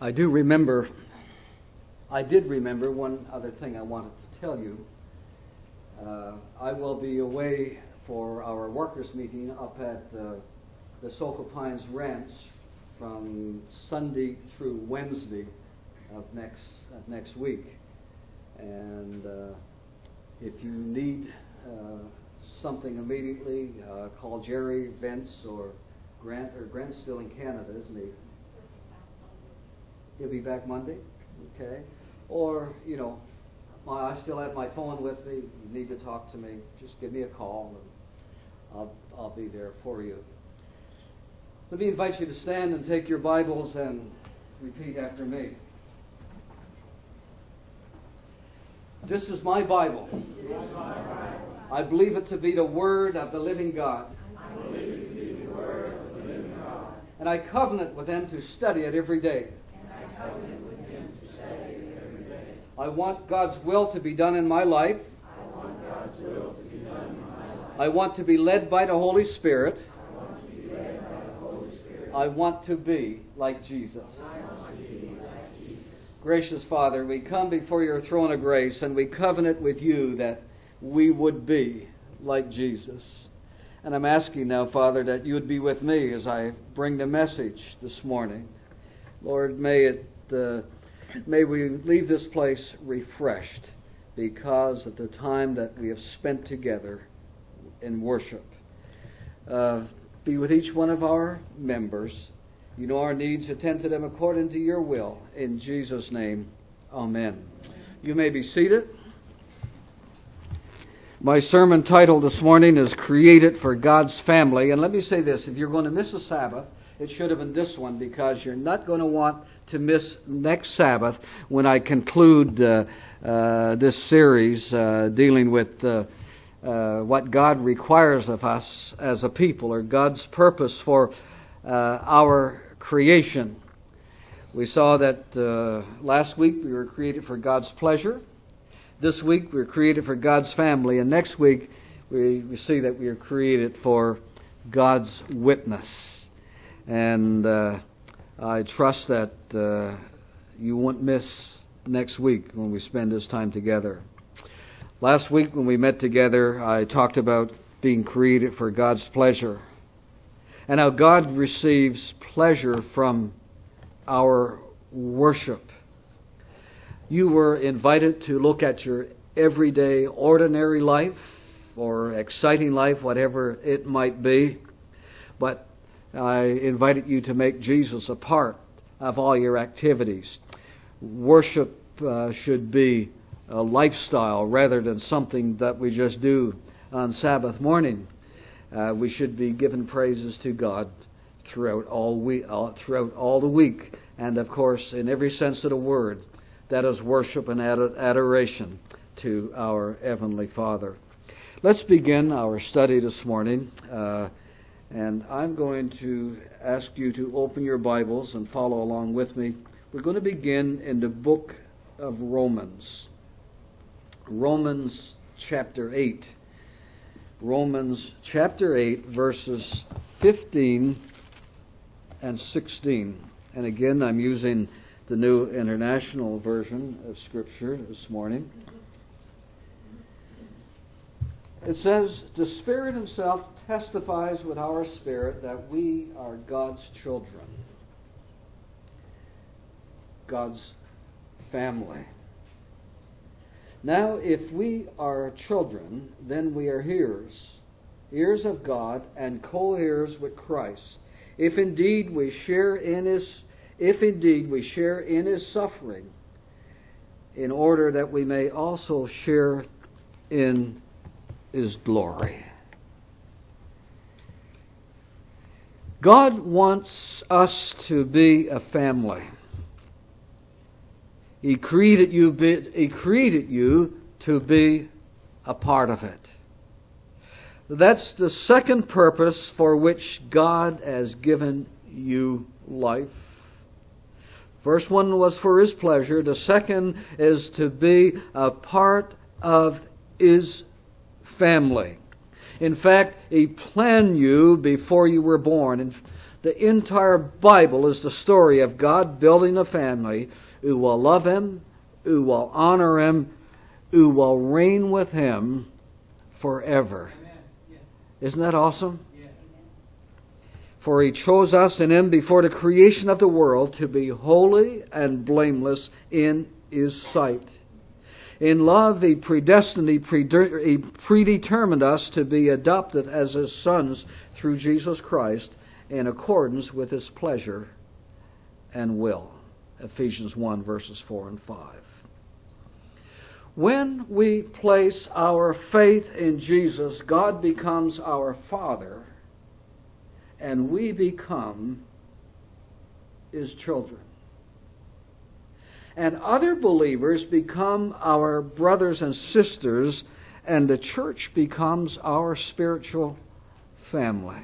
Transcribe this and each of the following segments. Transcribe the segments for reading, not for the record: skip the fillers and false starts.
I did remember one other thing I wanted to tell you. I will be away for our workers' meeting up at the Sofa Pines Ranch from Sunday through Wednesday of next week. And if you need something immediately, call Jerry, Vince, or Grant. Or Grant's still in Canada, isn't he? He'll be back Monday? Okay. Or, I still have my phone with me. You need to talk to me, just give me a call and I'll be there for you. Let me invite you to stand and take your Bibles and repeat after me. This is my Bible. I believe it to be the Word of the living God. And I covenant with Him to study it every day. I want God's will to be done in my life. I want to be led by the Holy Spirit. I want to be like Jesus. Gracious Father, we come before your throne of grace and we covenant with you that we would be like Jesus. And I'm asking now, Father, that you would be with me as I bring the message this morning. Lord, may we leave this place refreshed because of the time that we have spent together in worship. Be with each one of our members. You know our needs. Attend to them according to your will. In Jesus' name, amen. You may be seated. My sermon title this morning is Created for God's Family. And let me say this, if you're going to miss a Sabbath, it should have been this one, because you're not going to want to miss next Sabbath when I conclude this series dealing with what God requires of us as a people, or God's purpose for our creation. We saw that last week we were created for God's pleasure. This week we were created for God's family. And next week we see that we are created for God's witness. And I trust that you won't miss next week when we spend this time together. Last week when we met together, I talked about being created for God's pleasure and how God receives pleasure from our worship. You were invited to look at your everyday, ordinary life or exciting life, whatever it might be. But I invited you to make Jesus a part of all your activities. Worship should be a lifestyle rather than something that we just do on Sabbath morning. We should be giving praises to God throughout all the week, and of course, in every sense of the word, that is worship and adoration to our Heavenly Father. Let's begin our study this morning, and I'm going to ask you to open your Bibles and follow along with me. We're going to begin in the book of Romans. Romans chapter 8. Romans chapter 8, verses 15 and 16. And again, I'm using the New International Version of Scripture this morning. It says, "The Spirit Himself testifies with our spirit that we are God's children." God's family. "Now, if we are children, then we are heirs of God, and co-heirs with Christ. If indeed we share in His suffering, in order that we may also share in His glory." God wants us to be a family. He created you to be a part of it. That's the second purpose for which God has given you life. First one was for His pleasure. The second is to be a part of His family. In fact, He planned you before you were born. And The entire Bible is the story of God building a family who will love Him, who will honor Him, who will reign with Him forever. Isn't that awesome? For He chose us in Him before the creation of the world to be holy and blameless in His sight. In love, He predestined, He predetermined us to be adopted as His sons through Jesus Christ in accordance with His pleasure and will. Ephesians 1, verses 4 and 5. When we place our faith in Jesus, God becomes our Father, and we become His children. And other believers become our brothers and sisters, and the church becomes our spiritual family.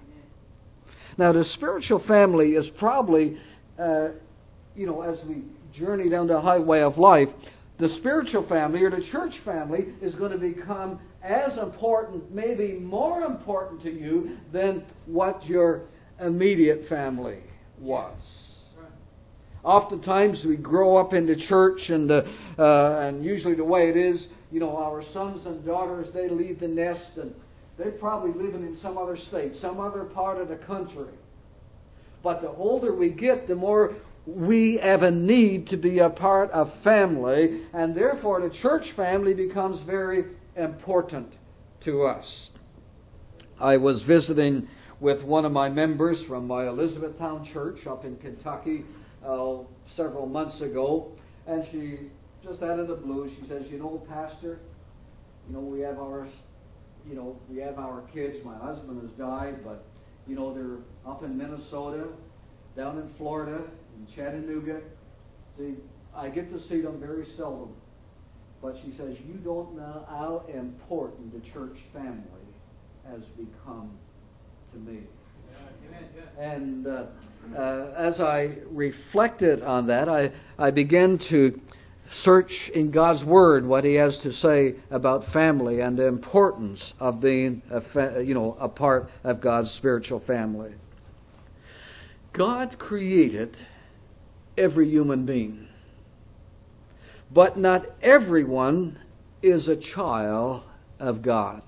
Now, the spiritual family is probably, as we journey down the highway of life, the spiritual family or the church family is going to become as important, maybe more important to you than what your immediate family was. Oftentimes we grow up in the church, and usually the way it is, our sons and daughters, they leave the nest and they're probably living in some other state, some other part of the country. But the older we get, the more we have a need to be a part of family, and therefore the church family becomes very important to us. I was visiting with one of my members from my Elizabethtown church up in Kentucky several months ago, and she just out of the blue, she says, Pastor, we have our kids. My husband has died, but they're up in Minnesota, down in Florida, in Chattanooga. I get to see them very seldom. But she says, you don't know how important the church family has become to me. And as I reflected on that, I began to search in God's Word what He has to say about family and the importance of being a part of God's spiritual family. God created every human being, but not everyone is a child of God.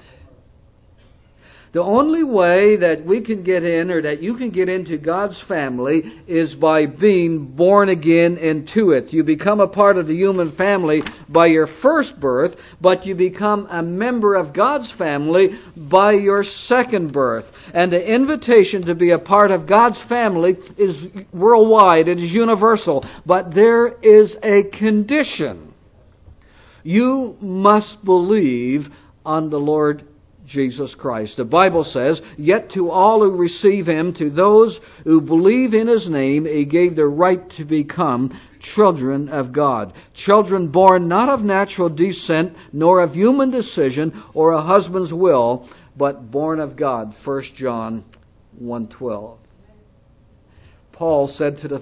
The only way that we can get in, or that you can get into God's family, is by being born again into it. You become a part of the human family by your first birth, but you become a member of God's family by your second birth. And the invitation to be a part of God's family is worldwide. It is universal. But there is a condition. You must believe on the Lord Jesus Christ. The Bible says, yet to all who receive Him, to those who believe in His name, He gave the right to become children of God. Children born not of natural descent, nor of human decision or a husband's will, but born of God. 1 John 1:12. Paul said to the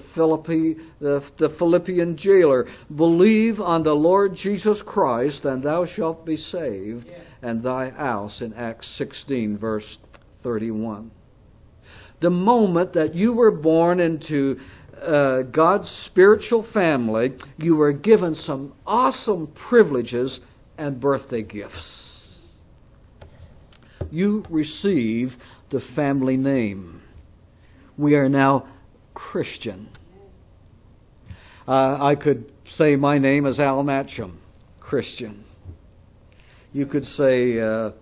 Philippian jailer, believe on the Lord Jesus Christ, and thou shalt be saved, and thy house, in Acts 16, verse 31. The moment that you were born into God's spiritual family, you were given some awesome privileges and birthday gifts. You receive the family name. We are now Christian. I could say my name is Al Matcham, Christian. You could say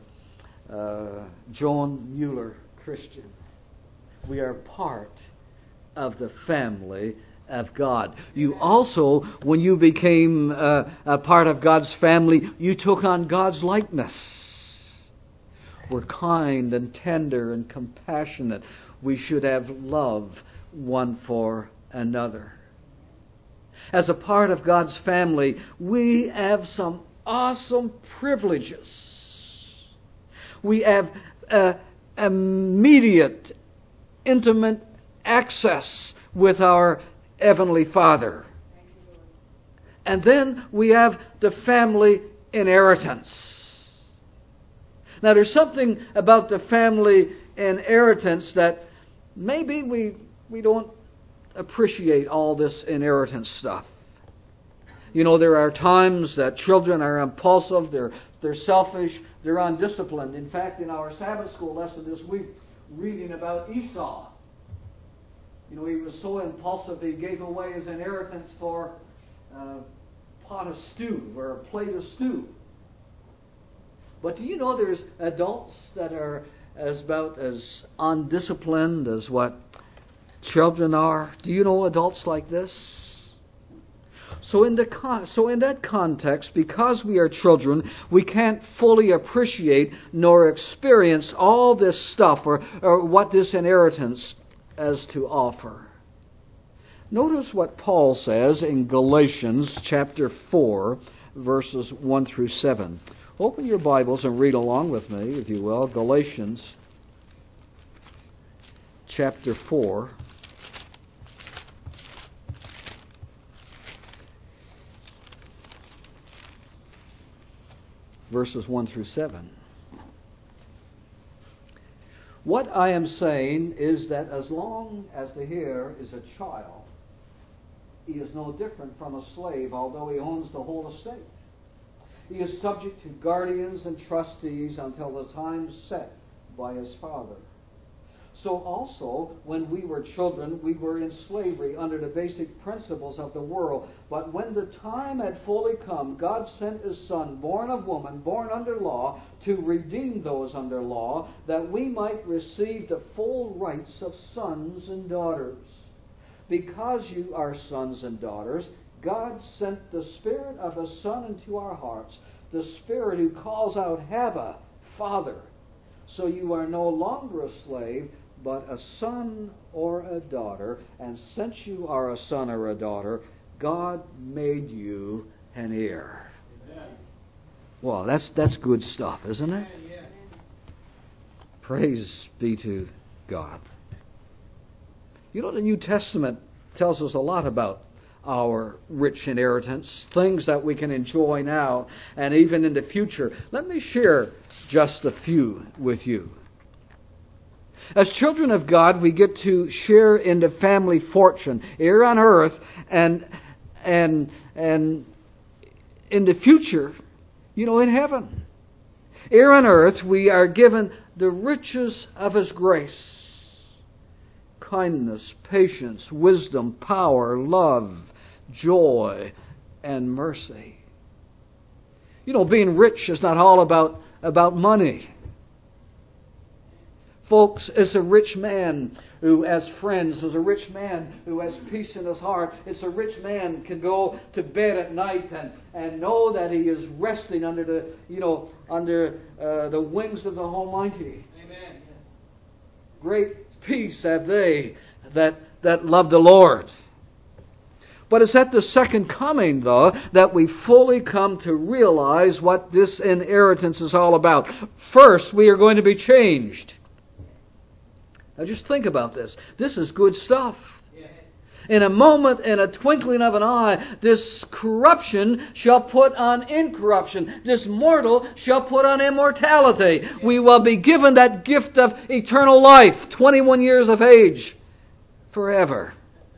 Joan Mueller, Christian. We are part of the family of God. You also, when you became a part of God's family, you took on God's likeness. We're kind and tender and compassionate. We should have love one for another. As a part of God's family, we have some awesome privileges. We have immediate, intimate access with our Heavenly Father. And then we have the family inheritance. Now there's something about the family inheritance that maybe we don't appreciate all this inheritance stuff. You know, there are times that children are impulsive, they're selfish, they're undisciplined. In fact, in our Sabbath school lesson this week, reading about Esau, you know, he was so impulsive he gave away his inheritance for a pot of stew or a plate of stew. But do you know there's adults that are about as undisciplined as what children are? Do you know adults like this? So in that context, because we are children, we can't fully appreciate nor experience all this stuff or what this inheritance has to offer. Notice what Paul says in Galatians chapter 4, verses 1 through 7. Open your Bibles and read along with me, if you will. Galatians chapter 4. Verses 1 through 7. What I am saying is that as long as the heir is a child, he is no different from a slave, although he owns the whole estate. He is subject to guardians and trustees until the time set by his father. So also, when we were children, we were in slavery under the basic principles of the world. But when the time had fully come, God sent His Son, born of woman, born under law, to redeem those under law, that we might receive the full rights of sons and daughters. Because you are sons and daughters, God sent the Spirit of His Son into our hearts, the Spirit who calls out, Abba, Father. So you are no longer a slave, but a son or a daughter. And since you are a son or a daughter, God made you an heir. Amen. Well, that's good stuff, isn't it? Amen. Praise be to God. You know, the New Testament tells us a lot about our rich inheritance, things that we can enjoy now and even in the future. Let me share just a few with you. As children of God, we get to share in the family fortune here on earth and in the future, you know, in heaven. Here on earth, we are given the riches of His grace. Kindness, patience, wisdom, power, love, joy, and mercy. You know, being rich is not all about money. Folks, it's a rich man who has friends. It's a rich man who has peace in his heart. It's a rich man can go to bed at night and know that he is resting under the wings of the Almighty. Amen. Great peace have they that love the Lord. But it's at the second coming, though, that we fully come to realize what this inheritance is all about. First, we are going to be changed. Now just think about this. This is good stuff. In a moment, in a twinkling of an eye, this corruption shall put on incorruption. This mortal shall put on immortality. We will be given that gift of eternal life, 21 years of age, forever.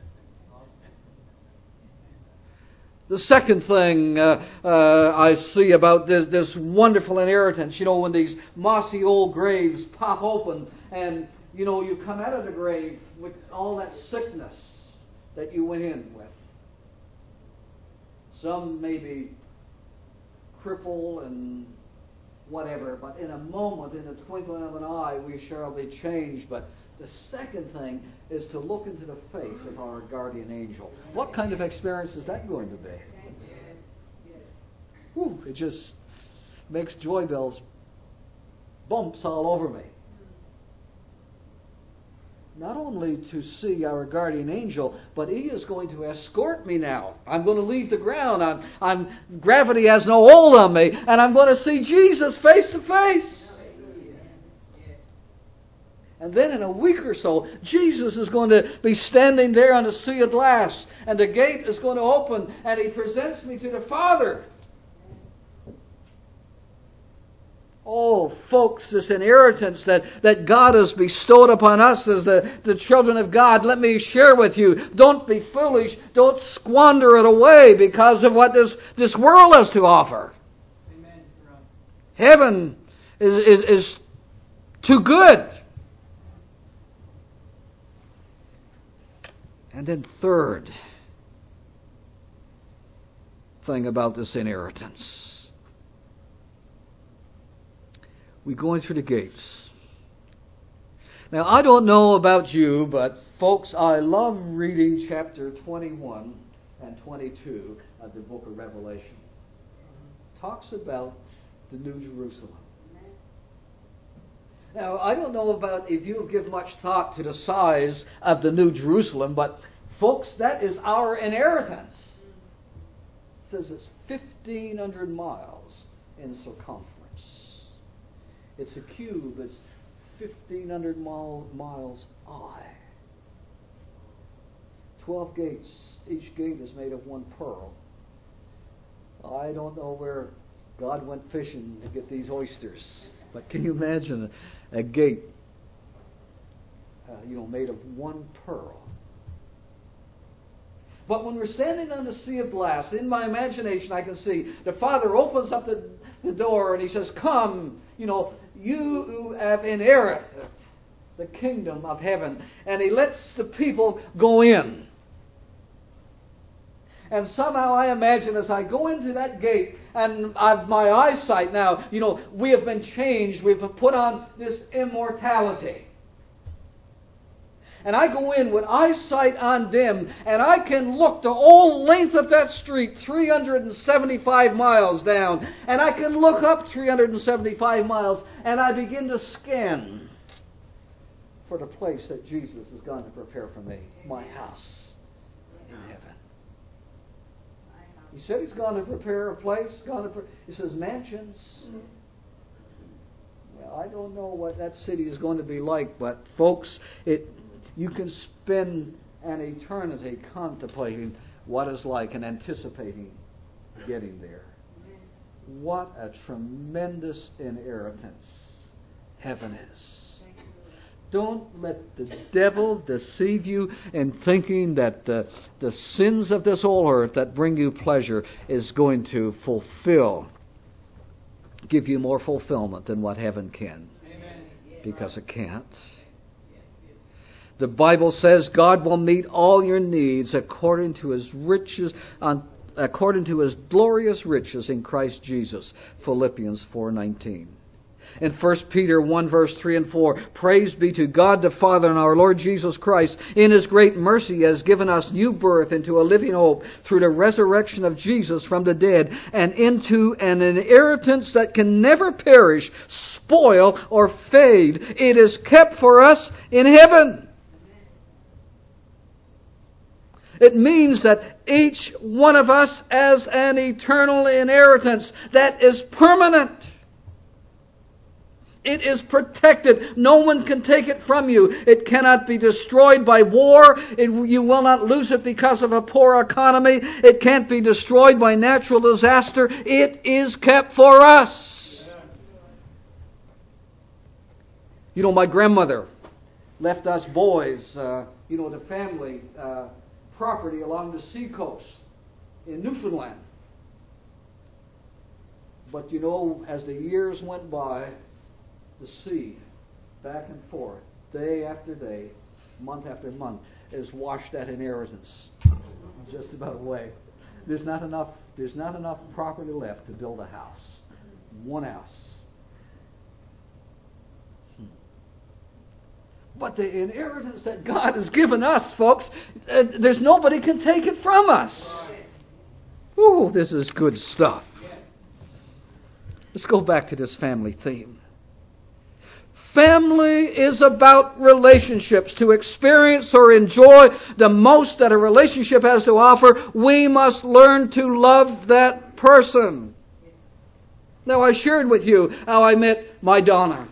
The second thing I see about this wonderful inheritance, you know, when these mossy old graves pop open and, you know, you come out of the grave with all that sickness that you went in with. Some may be crippled and whatever, but in a moment, in the twinkling of an eye, we shall be changed. But the second thing is to look into the face of our guardian angel. What kind of experience is that going to be? Whew, it just makes joy bells bumps all over me. Not only to see our guardian angel, but he is going to escort me now. I'm going to leave the ground. Gravity has no hold on me, and I'm going to see Jesus face to face. And then in a week or so, Jesus is going to be standing there on the sea of glass, and the gate is going to open, and He presents me to the Father. Oh, know, folks, this inheritance that God has bestowed upon us as the children of God, let me share with you. Don't be foolish. Don't squander it away because of what this world has to offer. Amen. Heaven is too good. And then third thing about this inheritance. We're going through the gates. Now, I don't know about you, but folks, I love reading chapter 21 and 22 of the book of Revelation. It talks about the New Jerusalem. Now, I don't know about if you give much thought to the size of the New Jerusalem, but folks, that is our inheritance. It says it's 1,500 miles in circumference. It's a cube. It's 1,500 miles high. 12 gates. Each gate is made of one pearl. I don't know where God went fishing to get these oysters. But can you imagine a gate, made of one pearl? But when we're standing on the sea of glass, in my imagination I can see the Father opens up the door and He says, "Come, you who have inherited the kingdom of heaven." And He lets the people go in. And somehow I imagine as I go into that gate and I've my eyesight now, we have been changed. We've put on this immortality. And I go in with eyesight undimmed, and I can look the whole length of that street, 375 miles down, and I can look up 375 miles, and I begin to scan for the place that Jesus is going to prepare for me, my house in heaven. He said He's going to prepare a place. He says mansions. Well, I don't know what that city is going to be like, but folks, you can spend an eternity contemplating what it's like and anticipating getting there. What a tremendous inheritance heaven is. Don't let the devil deceive you in thinking that the sins of this whole earth that bring you pleasure is going to give you more fulfillment than what heaven can. Amen. Because it can't. The Bible says God will meet all your needs according to His riches, according to His glorious riches in Christ Jesus. Philippians 4:19. In 1 Peter 1 verse 3 and 4, praise be to God the Father and our Lord Jesus Christ. In His great mercy He has given us new birth into a living hope through the resurrection of Jesus from the dead, and into an inheritance that can never perish, spoil, or fade. It is kept for us in heaven. It means that each one of us has an eternal inheritance that is permanent. It is protected. No one can take it from you. It cannot be destroyed by war. You will not lose it because of a poor economy. It can't be destroyed by natural disaster. It is kept for us. My grandmother left us boys, the family property along the seacoast in Newfoundland. But as the years went by, the sea, back and forth, day after day, month after month, has washed that inheritance just about away. There's not enough property left to build a house. One house. But the inheritance that God has given us, folks, there's nobody can take it from us. Ooh, this is good stuff. Let's go back to this family theme. Family is about relationships. To experience or enjoy the most that a relationship has to offer, we must learn to love that person. Now, I shared with you how I met my Donna.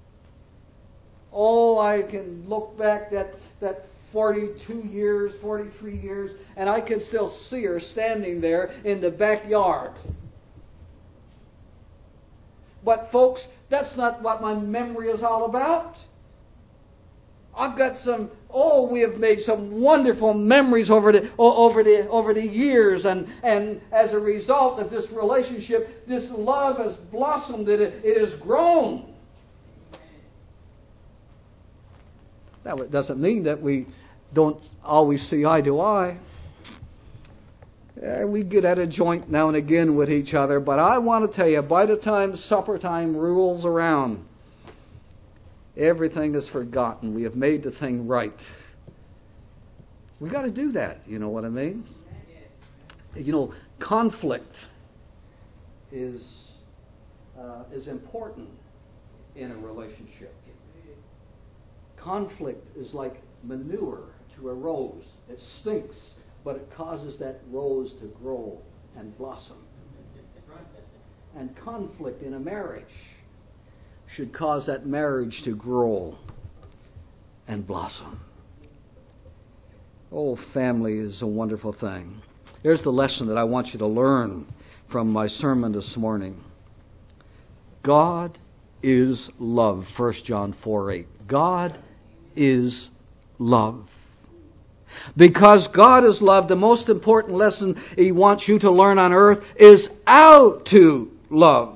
Oh, I can look back at that 42 years, 43 years, and I can still see her standing there in the backyard. But folks, that's not what my memory is all about. I've got we have made some wonderful memories over the years, and as a result of this relationship, this love has blossomed, it has grown. Now, it doesn't mean that we don't always see eye to eye. We get at a joint now and again with each other, but I want to tell you, by the time supper time rolls around, everything is forgotten. We have made the thing right. We got to do that. You know what I mean? Conflict is important in a relationship. Conflict is like manure to a rose. It stinks, but it causes that rose to grow and blossom. And conflict in a marriage should cause that marriage to grow and blossom. Oh, family is a wonderful thing. Here's the lesson that I want you to learn from my sermon this morning. God is love. 1 John 4:8. God is love. Because God is love, the most important lesson He wants you to learn on earth is how to love.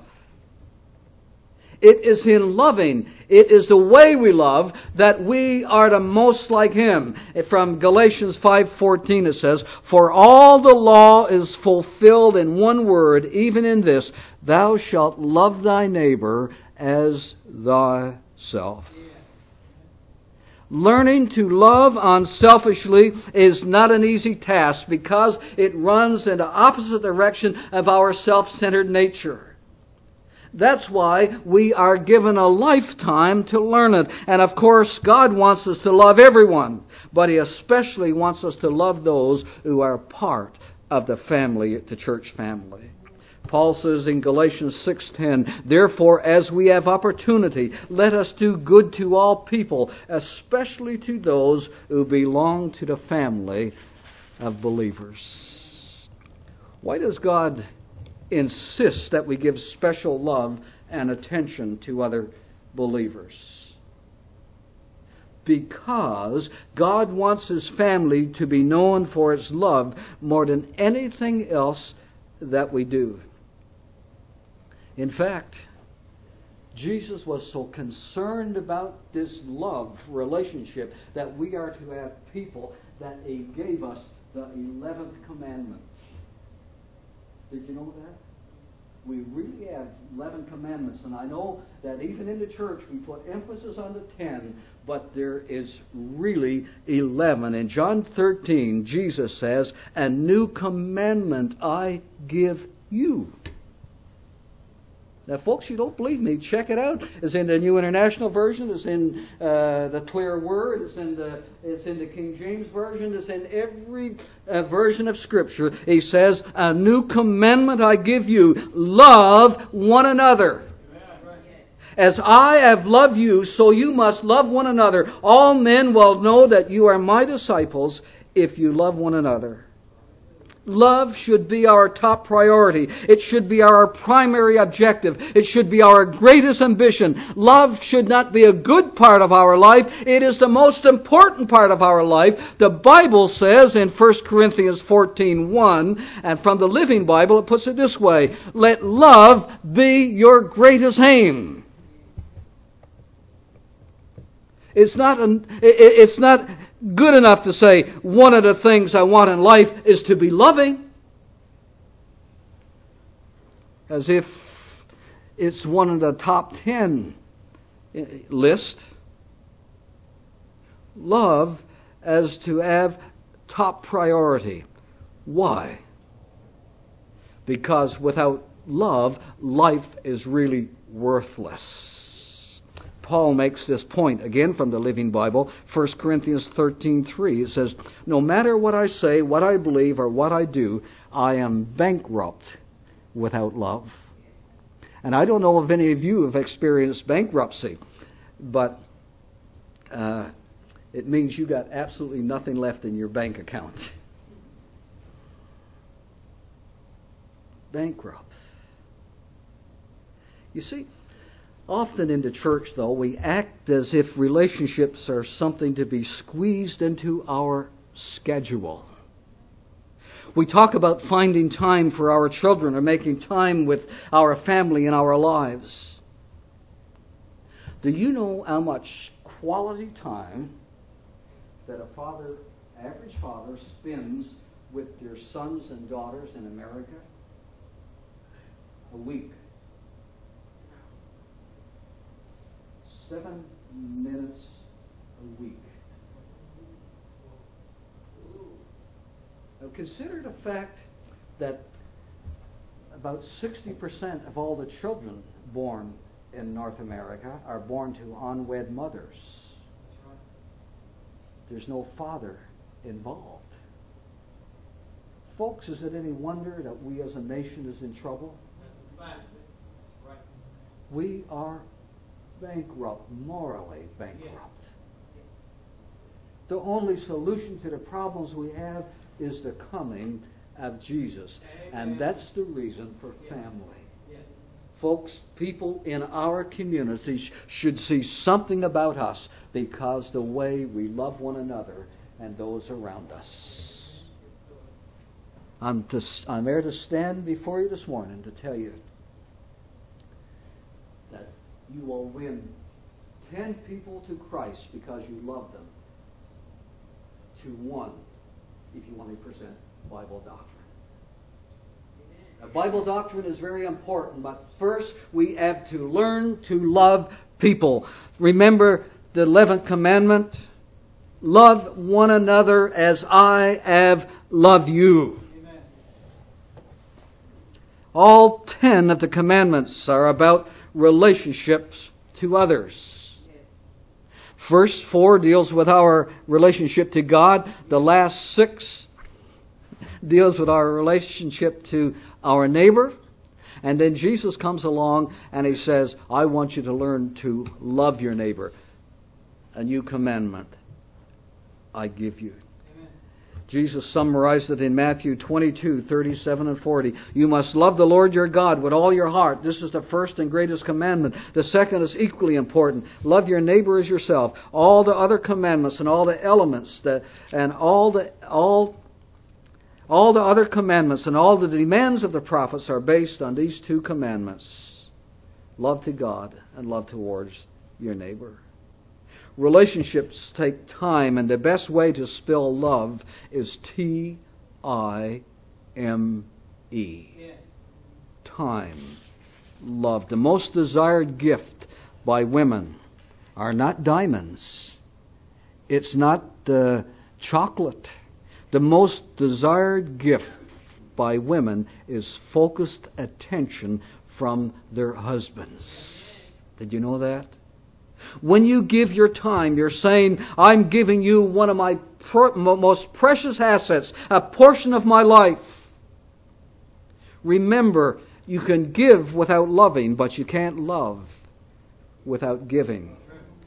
It is in loving, it is the way we love, that we are the most like Him. From Galatians 5:14 it says, "For all the law is fulfilled in one word, even in this, thou shalt love thy neighbor as thyself." Learning to love unselfishly is not an easy task because it runs in the opposite direction of our self-centered nature. That's why we are given a lifetime to learn it. And of course, God wants us to love everyone, but He especially wants us to love those who are part of the family, the church family. Paul says in Galatians 6:10, "Therefore, as we have opportunity, let us do good to all people, especially to those who belong to the family of believers." Why does God insist that we give special love and attention to other believers? Because God wants His family to be known for its love more than anything else that we do. In fact, Jesus was so concerned about this love relationship that we are to have people that He gave us the 11th commandment. Did you know that? We really have 11 commandments, and I know that even in the church we put emphasis on the 10, but there is really 11. In John 13, Jesus says, "A new commandment I give you." Now, folks, you don't believe me, check it out. It's in the New International Version. It's in the Clear Word. It's in the King James Version. It's in every version of Scripture. He says, "A new commandment I give you, love one another. As I have loved you, so you must love one another. All men will know that you are my disciples if you love one another." Love should be our top priority. It should be our primary objective. It should be our greatest ambition. Love should not be a good part of our life. It is the most important part of our life. The Bible says in 1 Corinthians 14:1, and from the Living Bible it puts it this way, "Let love be your greatest aim." It's not good enough to say, one of the things I want in life is to be loving, as if it's one of the top 10 list. Love as to have top priority. Why? Because without love, life is really worthless. Paul makes this point again from the Living Bible, 1 Corinthians 13:3. It says, "No matter what I say, what I believe, or what I do, I am bankrupt without love." And I don't know if any of you have experienced bankruptcy, but it means you got absolutely nothing left in your bank account. Bankrupt. You see, often in the church, though, we act as if relationships are something to be squeezed into our schedule. We talk about finding time for our children or making time with our family in our lives. Do you know how much quality time that average father spends with their sons and daughters in America? A week. 7 minutes a week. Now consider the fact that about 60% of all the children born in North America are born to unwed mothers. There's no father involved. Folks, is it any wonder that we as a nation is in trouble? We are bankrupt, morally bankrupt. The only solution to the problems we have is the coming of Jesus. And that's the reason for family. Folks, people in our communities should see something about us because the way we love one another and those around us. I'm there to stand before you this morning to tell you that you will win 10 people to Christ because you love them to 1 if you want to present Bible doctrine. Now, Bible doctrine is very important, but first we have to learn to love people. Remember the 11th commandment? Love one another as I have loved you. Amen. All 10 of the commandments are about relationships to others. First 4 deals with our relationship to God. The last 6 deals with our relationship to our neighbor. And then Jesus comes along and He says, I want you to learn to love your neighbor. A new commandment I give you. Amen. Jesus summarized it in Matthew 22:37 and 40. You must love the Lord your God with all your heart. This is the first and greatest commandment. The second is equally important. Love your neighbor as yourself. All the other commandments and all the elements and all the other commandments and all the demands of the prophets are based on these 2 commandments. Love to God and love towards your neighbor. Relationships take time, and the best way to spell love is T-I-M-E. Yes. Time. Love. The most desired gift by women are not diamonds. It's not chocolate. The most desired gift by women is focused attention from their husbands. Did you know that? When you give your time, you're saying, I'm giving you one of my most precious assets, a portion of my life. Remember, you can give without loving, but you can't love without giving.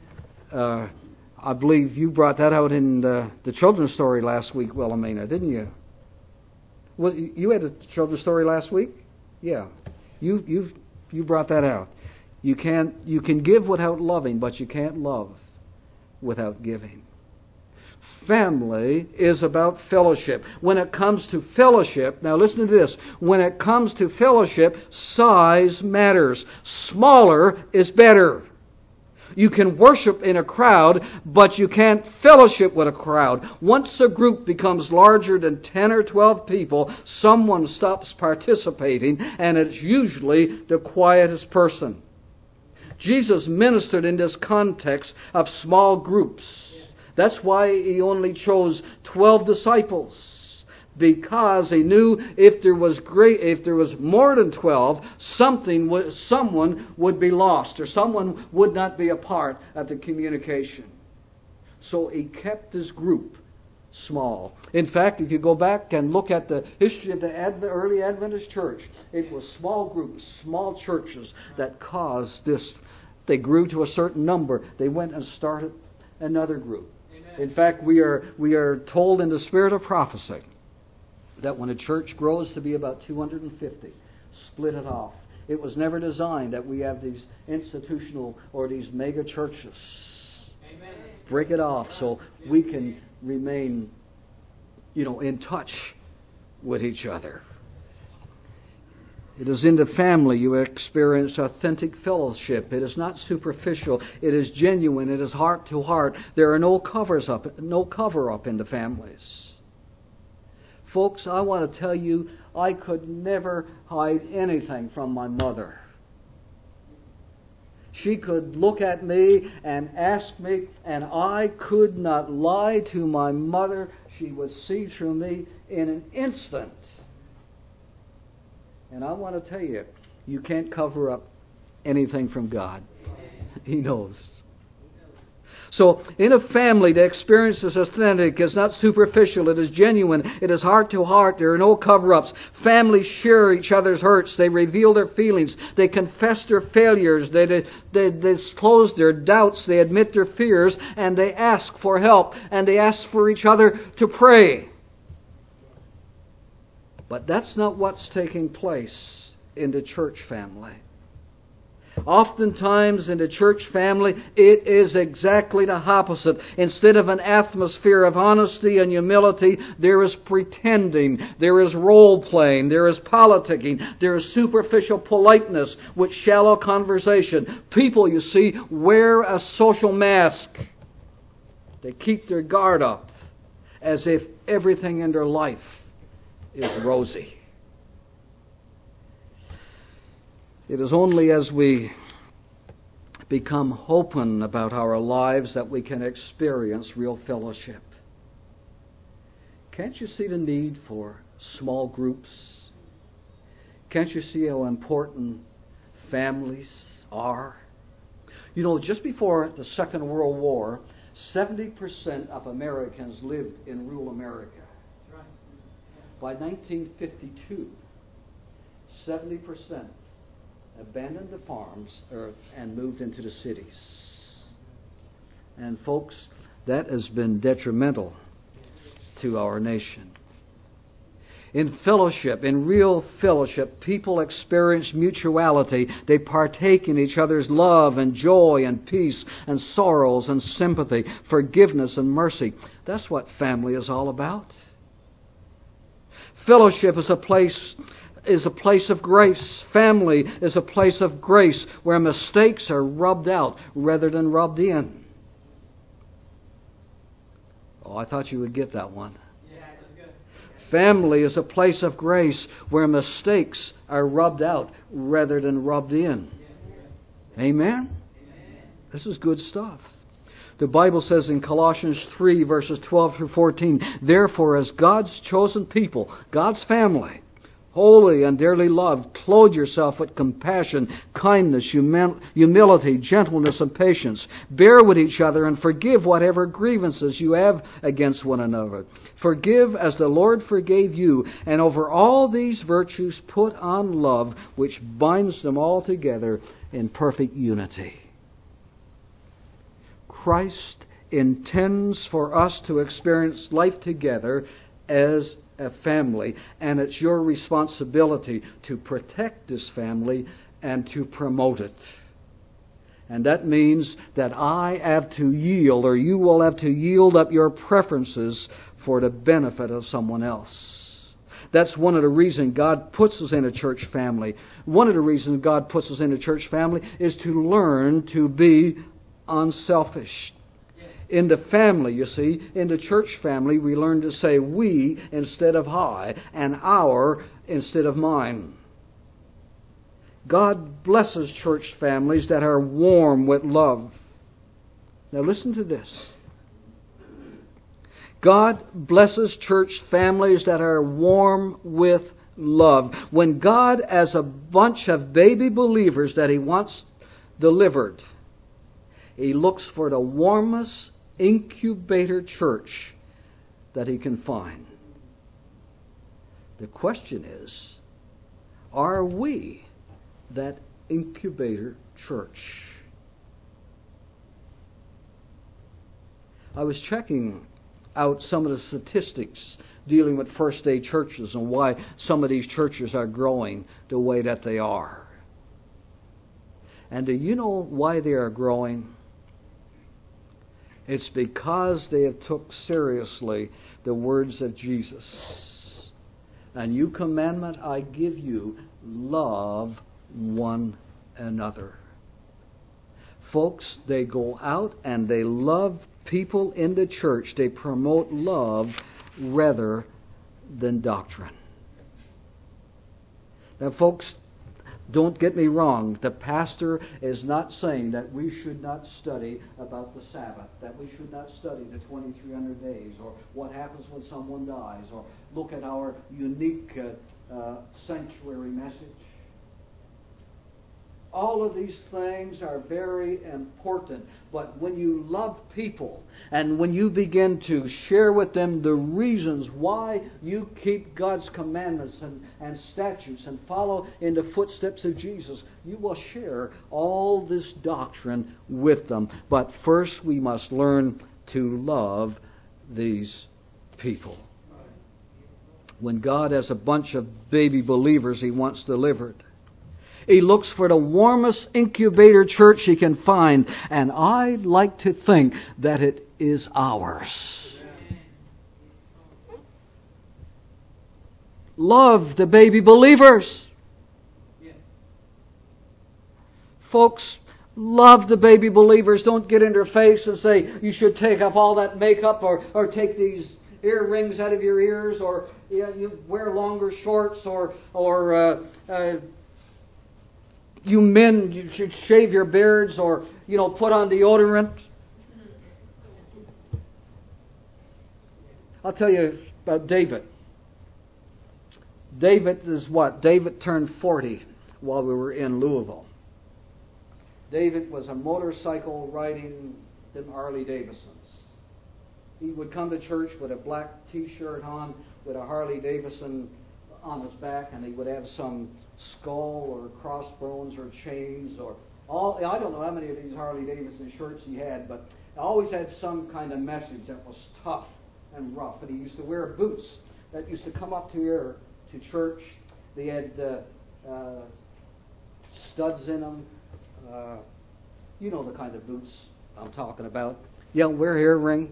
I believe you brought that out in the children's story last week, Wilhelmina, didn't you? Well, you had a children's story last week? Yeah. You brought that out. You can give without loving, but you can't love without giving. Family is about fellowship. When it comes to fellowship, now listen to this. When it comes to fellowship, size matters. Smaller is better. You can worship in a crowd, but you can't fellowship with a crowd. Once a group becomes larger than 10 or 12 people, someone stops participating, and it's usually the quietest person. Jesus ministered in this context of small groups. That's why He only chose 12 disciples. Because He knew if there was more than 12, someone would be lost, or someone would not be a part of the communication. So He kept His group small. In fact, if you go back and look at the history of the early Adventist church, it was small groups, small churches that caused this. They grew to a certain number. They went and started another group. Amen. In fact, we are told in the spirit of prophecy that when a church grows to be about 250, split it off It was never designed that we have these institutional or these mega churches. Amen. Break it off so we can remain, in touch with each other. It is in the family you experience authentic fellowship. It is not superficial. It is genuine. It is heart to heart. There are no cover up in the families. Folks, I want to tell you, I could never hide anything from my mother. She could look at me and ask me, and I could not lie to my mother. She would see through me in an instant. And I want to tell you, you can't cover up anything from God. He knows. So, in a family, the experience is authentic. It's not superficial. It is genuine. It is heart to heart. There are no cover-ups. Families share each other's hurts. They reveal their feelings. They confess their failures. They disclose their doubts. They admit their fears. And they ask for help. And they ask for each other to pray. But that's not what's taking place in the church family. Oftentimes in the church family, it is exactly the opposite. Instead of an atmosphere of honesty and humility, there is pretending, there is role-playing, there is politicking, there is superficial politeness with shallow conversation. People, you see, wear a social mask. They keep their guard up as if everything in their life is rosy. It is only as we become open about our lives that we can experience real fellowship. Can't you see the need for small groups? Can't you see how important families are? Just before the Second World War, 70% of Americans lived in rural America. By 1952, 70% abandoned the farms and moved into the cities. And folks, that has been detrimental to our nation. In fellowship, in real fellowship, people experience mutuality. They partake in each other's love and joy and peace and sorrows and sympathy, forgiveness and mercy. That's what family is all about. Fellowship is a place of grace. Family is a place of grace where mistakes are rubbed out rather than rubbed in. Oh, I thought you would get that one. Yeah, that's good. Family is a place of grace where mistakes are rubbed out rather than rubbed in. Amen? This is good stuff. The Bible says in Colossians 3, verses 12 through 14, therefore, as God's chosen people, God's family, holy and dearly loved, clothe yourself with compassion, kindness, humility, gentleness, and patience. Bear with each other and forgive whatever grievances you have against one another. Forgive as the Lord forgave you, and over all these virtues put on love, which binds them all together in perfect unity. Christ intends for us to experience life together as a family, and it's your responsibility to protect this family and to promote it. And that means that I have to yield, or you will have to yield up your preferences for the benefit of someone else. That's one of the reasons God puts us in a church family. One of the reasons God puts us in a church family is to learn to be unselfish. In the family, you see, in the church family, we learn to say we instead of I, and our instead of mine. God blesses church families that are warm with love. Now listen to this. God blesses church families that are warm with love. When God has a bunch of baby believers that He wants delivered, He looks for the warmest incubator church that He can find. The question is, are we that incubator church? I was checking out some of the statistics dealing with First Day churches and why some of these churches are growing the way that they are. And do you know why they are growing? It's because they have took seriously the words of Jesus. A new commandment I give you, love one another. Folks, they go out and they love people in the church. They promote love rather than doctrine. Now, folks, don't get me wrong. The pastor is not saying that we should not study about the Sabbath, that we should not study the 2,300 days, or what happens when someone dies, or look at our unique sanctuary message. All of these things are very important. But when you love people and when you begin to share with them the reasons why you keep God's commandments and statutes and follow in the footsteps of Jesus, you will share all this doctrine with them. But first we must learn to love these people. When God has a bunch of baby believers He wants delivered, He looks for the warmest incubator church He can find, and I like to think that it is ours. Love the baby believers. Folks, love the baby believers. Don't get in their face and say you should take off all that makeup or take these earrings out of your ears, or you wear longer shorts, or you men, you should shave your beards, or, put on deodorant. I'll tell you about David. David is what? David turned 40 while we were in Louisville. David was a motorcycle riding them Harley Davidsons. He would come to church with a black T-shirt on with a Harley Davidson on his back, and he would have some skull or crossbones or chains or all. I don't know how many of these Harley Davidson shirts he had, but he always had some kind of message that was tough and rough. And he used to wear boots that used to come up to here to church. They had studs in them. You know the kind of boots I'm talking about. Yeah, wear earrings.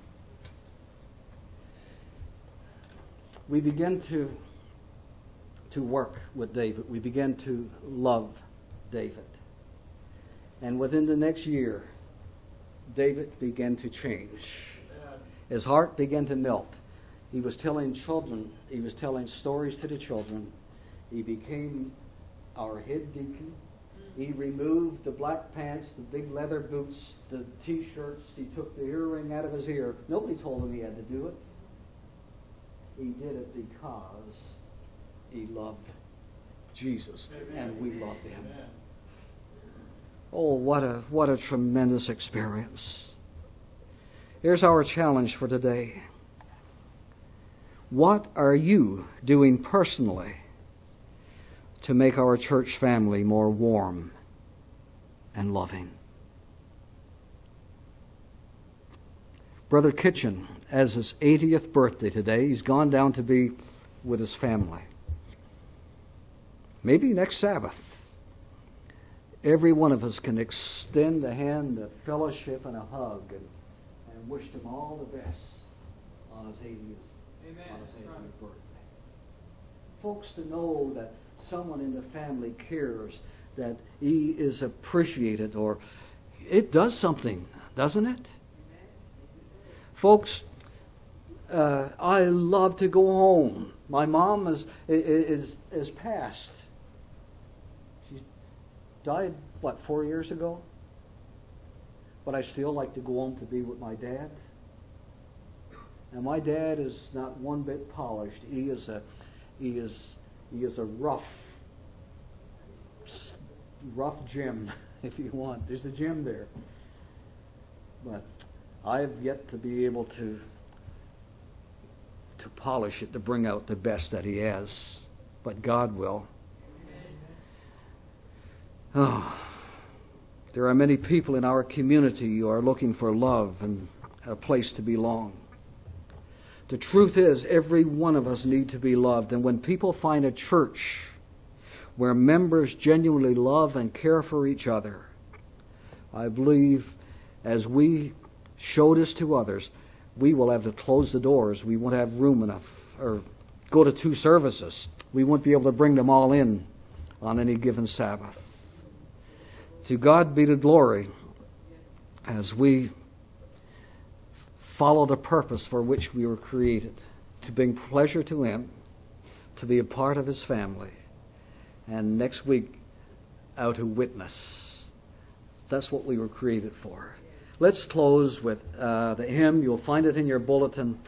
We begin to work with David. We began to love David. And within the next year, David began to change. His heart began to melt. He was telling children, he was telling stories to the children. He became our head deacon. He removed the black pants, the big leather boots, the T-shirts. He took the earring out of his ear. Nobody told him he had to do it. He did it because he loved Jesus, and we loved him. Oh, what a tremendous experience. Here's our challenge for today. What are you doing personally to make our church family more warm and loving? Brother Kitchen has his 80th birthday today. He's gone down to be with his family. Maybe next Sabbath, every one of us can extend a hand of fellowship and a hug and wish him all the best on his 80th birthday. Folks, to know that someone in the family cares, that he is appreciated, or it does something, doesn't it? Folks, I love to go home. My mom is passed. She died, 4 years ago? But I still like to go home to be with my dad. And my dad is not one bit polished. He is a rough gem, if you want. There's a gem there. But I've yet to be able to polish it, to bring out the best that he has. But God will. Oh, there are many people in our community who are looking for love and a place to belong. The truth is, every one of us need to be loved. And when people find a church where members genuinely love and care for each other. I believe as we show this to others, we will have to close the doors. We won't have room enough, or go to 2 services. We won't be able to bring them all in on any given Sabbath. To God be the glory as we follow the purpose for which we were created, to bring pleasure to Him, to be a part of His family, and next week out to witness. That's what we were created for. Let's close with the hymn. You'll find it in your bulletin.